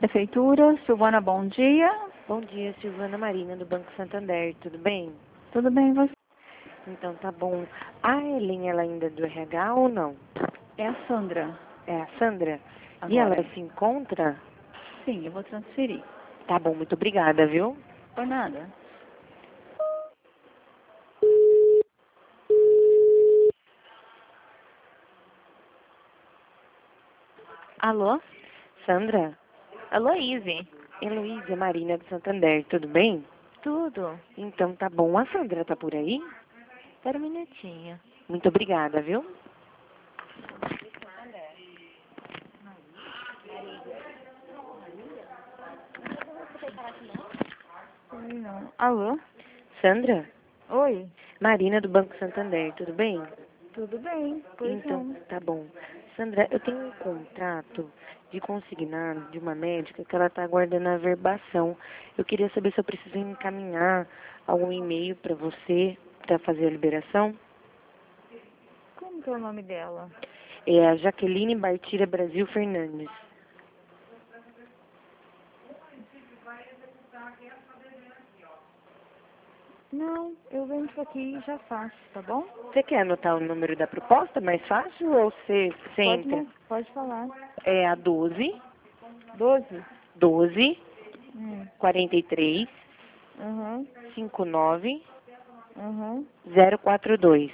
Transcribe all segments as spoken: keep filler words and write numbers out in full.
Prefeitura, Silvana, bom dia. Bom dia, Silvana Marina, do Banco Santander, tudo bem? Tudo bem, você? Então tá bom. A Ellen, ela ainda é do R H ou não? É a Sandra. É a Sandra? E Agora. ela se encontra? Sim, eu vou transferir. Tá bom, muito obrigada, viu? Por nada. Alô? Sandra? Alô, Izzy. Heloísa Marina do Santander, tudo bem? Tudo. Então tá bom. A Sandra tá por aí? Espera um minutinho. Muito obrigada, viu? Não. Alô? Sandra? Oi. Marina do Banco Santander, tudo bem? Tudo bem? Pois Então, não. tá bom. Sandra, eu tenho um contrato de consignado de uma médica que ela está aguardando a verbação. Eu queria saber se eu preciso encaminhar algum e-mail para você para fazer a liberação. Como que é o nome dela? É a Jaqueline Bartira Brasil Fernandes. Não, eu venho aqui e já faço, tá bom? Você quer anotar o número da proposta mais fácil ou você, você Pode, entra? não, pode falar. É a doze, Doze? doze, Hum. quarenta e três, Aham. cinquenta e nove, Aham. zero quatro dois.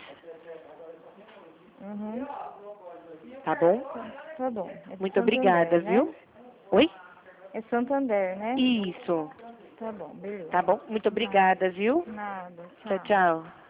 Aham. Tá bom? Tá bom. É de Muito obrigada, Santander, né? viu? Oi? É Santander, né? Isso. Tá bom, beleza. Tá bom? Muito obrigada, viu? Nada, Tchau, tchau. tchau.